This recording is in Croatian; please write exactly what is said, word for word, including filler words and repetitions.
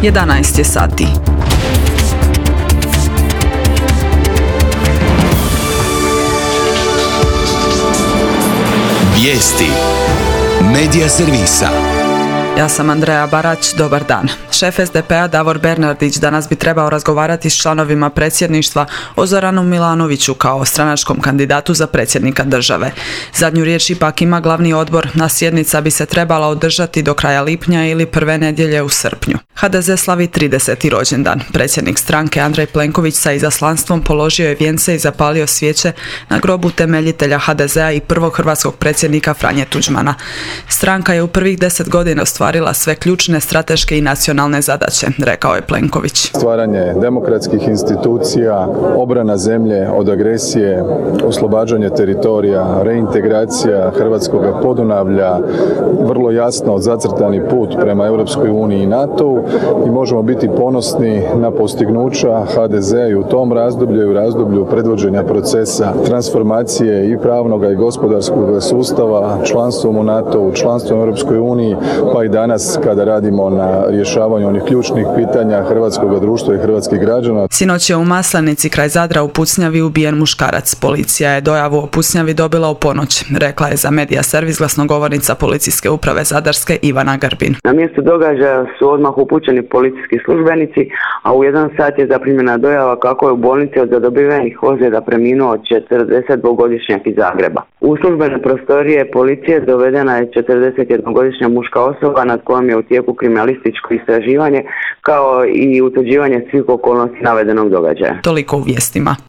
jedanaest je sati. Vijesti Medija servisa. Ja sam Andreja Barać, dobar dan. Šef es de pe a Davor Bernardić danas bi trebao razgovarati s članovima predsjedništva o Zoranu Milanoviću kao stranačkom kandidatu za predsjednika države. Zadnju riječ ipak ima glavni odbor, a sjednica bi se trebala održati do kraja lipnja ili prve nedjelje u srpnju. ha de ze slavi trideseti rođendan. Predsjednik stranke Andrej Plenković sa izaslanstvom položio je vijence i zapalio svijeće na grobu temeljitelja ha de ze a i prvog hrvatskog predsjednika Franje Tuđmana. Stranka je u prvih deset godina ostvarila sve ključne strateške i nacionalne zadaće, rekao je Plenković. Stvaranje demokratskih institucija, obrana zemlje od agresije, oslobađanje teritorija, reintegracija hrvatskog Podunavlja, vrlo jasno zacrtani put prema Europskoj uniji i NATO-u i možemo biti ponosni na postignuća ha de ze a i u tom razdoblju i u razdoblju predvođenja procesa transformacije i pravnog i gospodarskog sustava, članstvom u NATO-u, članstvom u Europskoj uniji, pa i danas kada radimo na rješavanju onih ključnih pitanja hrvatskog društva i hrvatskih građana. Sinoć je u Maslenici kraj Zadra u pucnjavi ubijen muškarac. Policija je dojavu o pucnjavi dobila u ponoć, rekla je za Medija servis glasnogovornica policijske uprave Zadarske Ivana Grbin. Na mjestu događaja su odmah upućeni policijski službenici, a u jedan sat je zaprimljena dojava kako je u bolnici od zadobivenih ozljeda preminuo četrdesetdvogodišnjak iz Zagreba. U službene prostorije policije dovedena je četrdesetjednogodišnja muška osoba nad kojom je u tijeku kriminalističko istraživanje kao i utvrđivanje svih okolnosti navedenog događaja. Toliko u vijestima.